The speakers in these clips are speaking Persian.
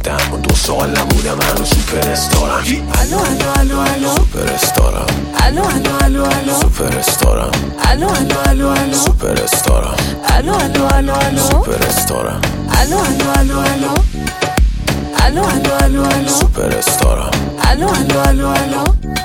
نبودم و 2 سال نبودم هنوز سوپر استارم. الو الو الو الو سوپر استارم. الو الو الو الو سوپر استارم. الو الو الو الو سوپر استارم. الو الو الو الو سوپر استارم. الو الو الو الو الو الو الو الو سوپر استارم. الو الو الو الو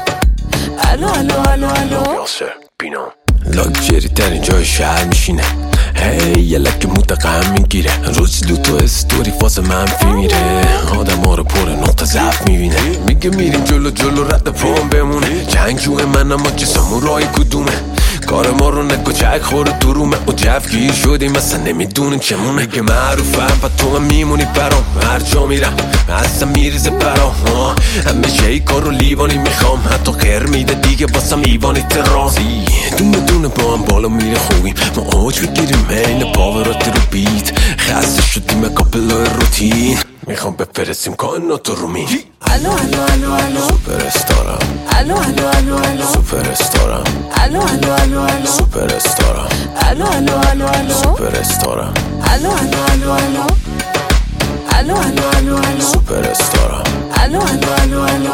الو الو الو الو یاسر بینا لاکچری ترین جای شهر میشینه. هی یه لکه متقم میگیره. روز 2 تا استوری فاز منفی میره. آدم ها رو پر نقطه ضعف میبینه. میگه میریم جلو جلو رد پام بمونه. جنگجوه من اما چه سامورایی کدومه. کار ما رو نگو چک خوره درومه. و جفگیر شدیم اصلا نمیدونیم چمونه. میگه معروفم و تو هم میمونی برام. هر جا میرم اصلا میریزه برام. همیشه ای کار رو لیوانی میخوام. حتی خیر میده دیگه واسم ایوانی ترازی. دونه دونه با هم بالا میره خوبیم. ما اوج بگیریم این پاورات رو بیت. خسته شدیم کاپلای روتین. میخوام بفرستیم کائنات رو رومین. الو الو الو الو سوپر استارم. الو الو الو الو سوپر استارم. الو الو الو الو سوپر استارم. الو الو الو الو سوپر استارم. الو الو الو الو الو الو الو الو سوپر استارم. الو الو الو الو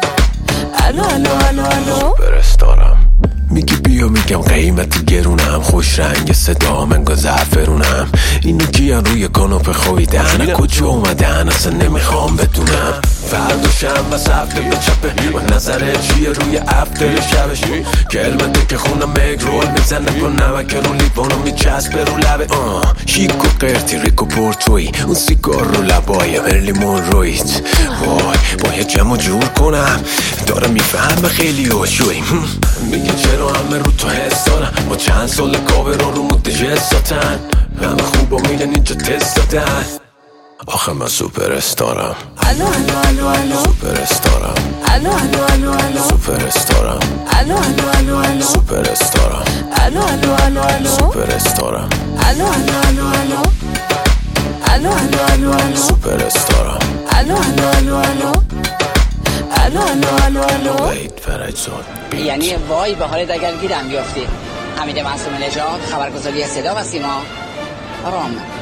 الو الو الو الو سوپر استارم. میگی بیا میگم قیمتی گرونم. خوش رنگ صدا منگا زعفرونم. اینو کیان روی کاناپه خویدن. کجا اومدن اصلا نمیخوام بدونم. فردا شنبه هفته به چپه و نظره چیه روی افته شبش. کلمته که خونم مگرول میزنه با نمک رو لیوانو میچسبه رو لبه. شیک و قرتی ریک و پورتوی. اون سیگار رو لبای مرلیمون رویت. وای باید جمع جور کنم. داره میفهمه خیلی هوشوی. میگه چرا همه رو تو حس دارن. با چند سال کاوران رو متجس دادن. همه خوبا میگن اینجا تست دادن. آخه من سوپر استارم. الو الو الو الو سوپر استارم. الو الو الو الو سوپر استارم. الو الو الو الو سوپر استارم. الو الو الو الو سوپر استارم. الو الو الو الو الو الو الو الو سوپر استارم. الو الو الو الو الو الو الو الو وحید فرجزاد. یعنی وای به حالت اگر گیرم بیافتی. حمید معصوم نژاد، خبرگزاری صدا و سیما، رام.